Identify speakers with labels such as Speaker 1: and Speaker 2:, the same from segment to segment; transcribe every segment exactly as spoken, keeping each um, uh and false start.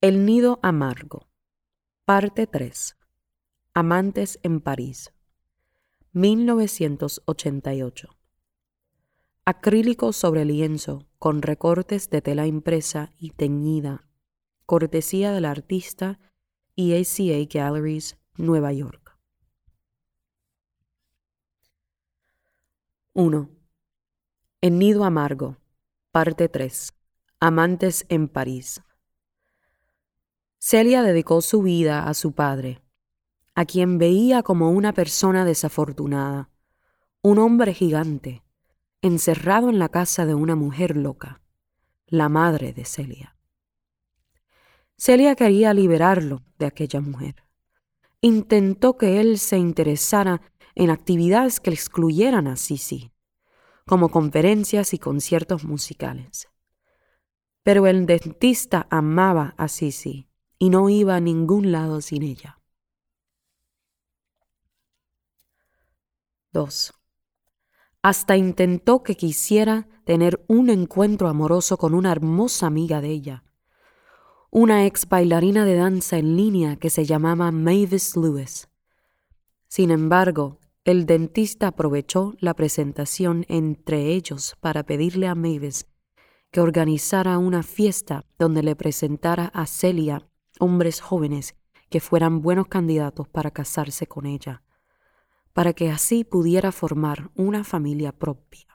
Speaker 1: El nido amargo. Parte tres. Amantes en París. mil novecientos ochenta y ocho. Acrílico sobre lienzo con recortes de tela impresa y teñida. Cortesía del artista E A C A Galleries, Nueva York. uno. El nido amargo. Parte tres. Amantes en París. Celia dedicó su vida a su padre, a quien veía como una persona desafortunada, un hombre gigante, encerrado en la casa de una mujer loca, la madre de Celia. Celia quería liberarlo de aquella mujer. Intentó que él se interesara en actividades que excluyeran a Sisi, como conferencias y conciertos musicales. Pero el dentista amaba a Sisi y no iba a ningún lado sin ella. dos. Hasta intentó que quisiera tener un encuentro amoroso con una hermosa amiga de ella, una ex bailarina de danza en línea que se llamaba Mavis Lewis. Sin embargo, el dentista aprovechó la presentación entre ellos para pedirle a Mavis que organizara una fiesta donde le presentara a Celia hombres jóvenes que fueran buenos candidatos para casarse con ella, para que así pudiera formar una familia propia.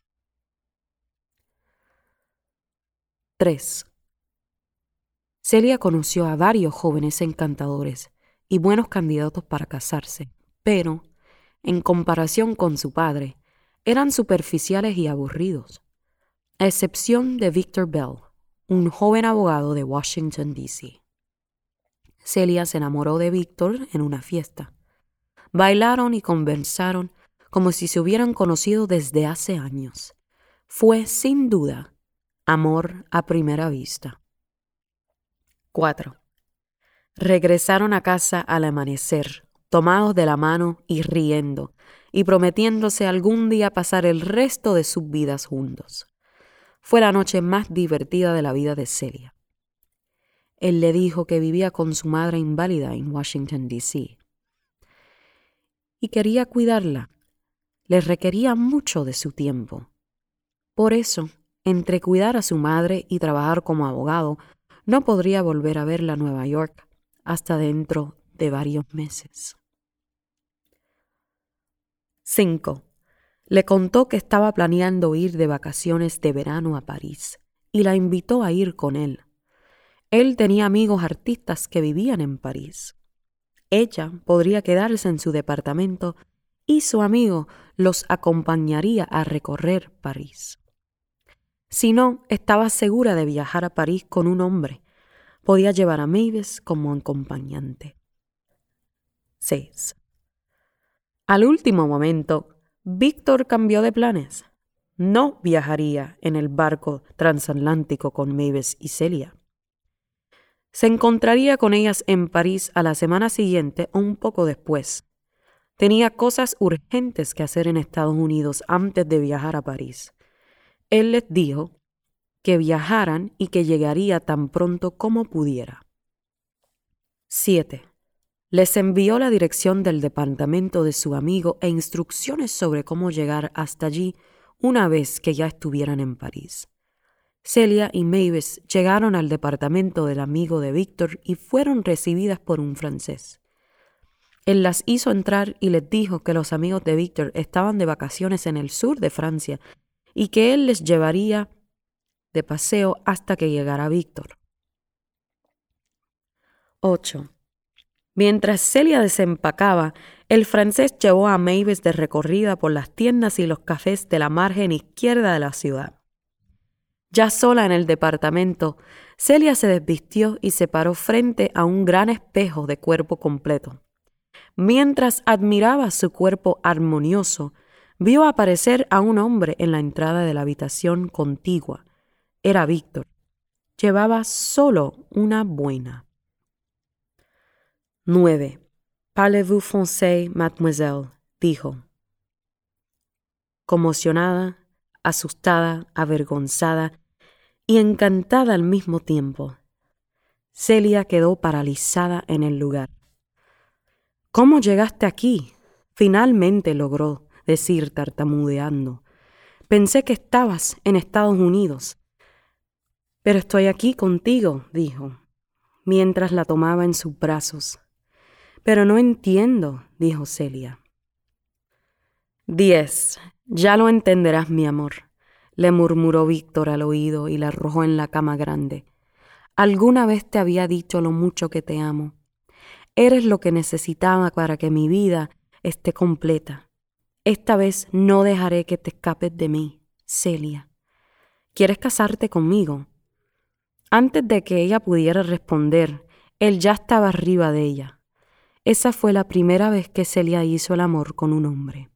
Speaker 1: tres. Celia conoció a varios jóvenes encantadores y buenos candidatos para casarse, pero, en comparación con su padre, eran superficiales y aburridos, a excepción de Victor Bell, un joven abogado de Washington, D C Celia se enamoró de Victor en una fiesta. Bailaron y conversaron como si se hubieran conocido desde hace años. Fue, sin duda, amor a primera vista. cuatro. Regresaron a casa al amanecer, tomados de la mano y riendo, y prometiéndose algún día pasar el resto de sus vidas juntos. Fue la noche más divertida de la vida de Celia. Él le dijo que vivía con su madre inválida en Washington, D C y quería cuidarla. Le requería mucho de su tiempo. Por eso, entre cuidar a su madre y trabajar como abogado, no podría volver a verla a Nueva York hasta dentro de varios meses. cinco. Le contó que estaba planeando ir de vacaciones de verano a París y la invitó a ir con él. Él tenía amigos artistas que vivían en París. Ella podría quedarse en su departamento y su amigo los acompañaría a recorrer París. Si no, estaba segura de viajar a París con un hombre. Podía llevar a Mavis como acompañante. seis. Al último momento, Víctor cambió de planes. No viajaría en el barco transatlántico con Mavis y Celia. Se encontraría con ellas en París a la semana siguiente o un poco después. Tenía cosas urgentes que hacer en Estados Unidos antes de viajar a París. Él les dijo que viajaran y que llegaría tan pronto como pudiera. siete. Les envió la dirección del departamento de su amigo e instrucciones sobre cómo llegar hasta allí una vez que ya estuvieran en París. Celia y Mavis llegaron al departamento del amigo de Víctor y fueron recibidas por un francés. Él las hizo entrar y les dijo que los amigos de Víctor estaban de vacaciones en el sur de Francia y que él les llevaría de paseo hasta que llegara Víctor. ocho. Mientras Celia desempacaba, el francés llevó a Mavis de recorrida por las tiendas y los cafés de la margen izquierda de la ciudad. Ya sola en el departamento, Celia se desvistió y se paró frente a un gran espejo de cuerpo completo. Mientras admiraba su cuerpo armonioso, vio aparecer a un hombre en la entrada de la habitación contigua. Era Víctor. Llevaba solo una boina. nueve. Parlez-vous français, mademoiselle? Dijo. Conmocionada, asustada, avergonzada y encantada al mismo tiempo, Celia quedó paralizada en el lugar. ¿Cómo llegaste aquí? Finalmente logró decir tartamudeando. Pensé que estabas en Estados Unidos. Pero estoy aquí contigo, dijo, mientras la tomaba en sus brazos. Pero no entiendo, dijo Celia. Diez. Ya lo entenderás, mi amor, le murmuró Víctor al oído y la arrojó en la cama grande. Alguna vez te había dicho lo mucho que te amo. Eres lo que necesitaba para que mi vida esté completa. Esta vez no dejaré que te escapes de mí, Celia. ¿Quieres casarte conmigo? Antes de que ella pudiera responder, él ya estaba arriba de ella. Esa fue la primera vez que Celia hizo el amor con un hombre.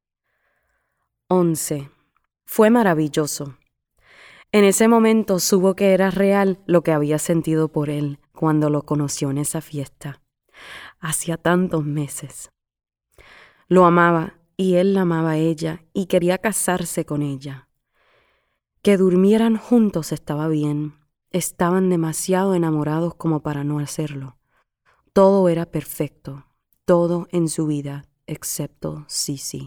Speaker 1: Once. Fue maravilloso. En ese momento supo que era real lo que había sentido por él cuando lo conoció en esa fiesta. Hacía tantos meses. Lo amaba y él la amaba a ella y quería casarse con ella. Que durmieran juntos estaba bien. Estaban demasiado enamorados como para no hacerlo. Todo era perfecto, todo en su vida, excepto Sisi.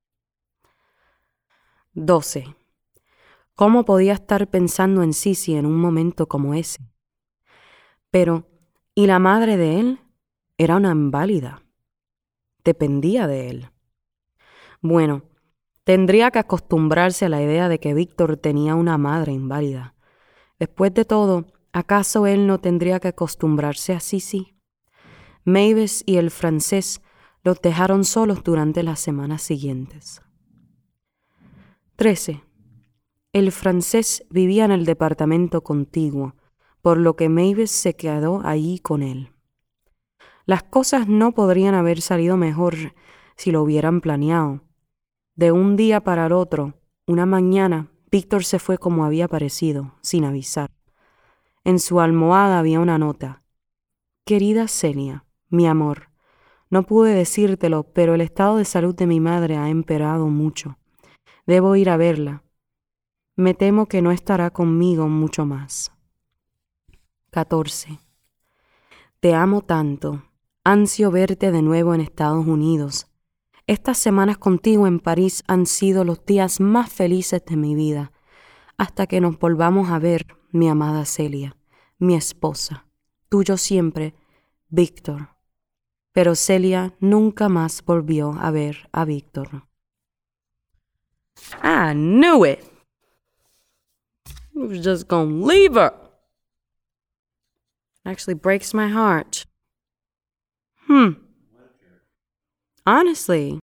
Speaker 1: Doce. ¿Cómo podía estar pensando en Sisi en un momento como ese? Pero, ¿y la madre de él? Era una inválida. Dependía de él. Bueno, tendría que acostumbrarse a la idea de que Víctor tenía una madre inválida. Después de todo, ¿acaso él no tendría que acostumbrarse a Sisi? Mavis y el francés los dejaron solos durante las semanas siguientes. Trece. El francés vivía en el departamento contiguo, por lo que Mavis se quedó allí con él. Las cosas no podrían haber salido mejor si lo hubieran planeado. De un día para el otro, una mañana, Víctor se fue como había aparecido, sin avisar. En su almohada había una nota. Querida Celia, mi amor, no pude decírtelo, pero el estado de salud de mi madre ha empeorado mucho. Debo ir a verla. Me temo que no estará conmigo mucho más. catorce. Te amo tanto. Ansio verte de nuevo en Estados Unidos. Estas semanas contigo en París han sido los días más felices de mi vida, hasta que nos volvamos a ver, mi amada Celia, mi esposa. Tuyo siempre, Víctor. Pero Celia nunca más volvió a ver a Víctor. I knew it. I was just gonna leave her. Actually breaks my heart. Hmm. Honestly.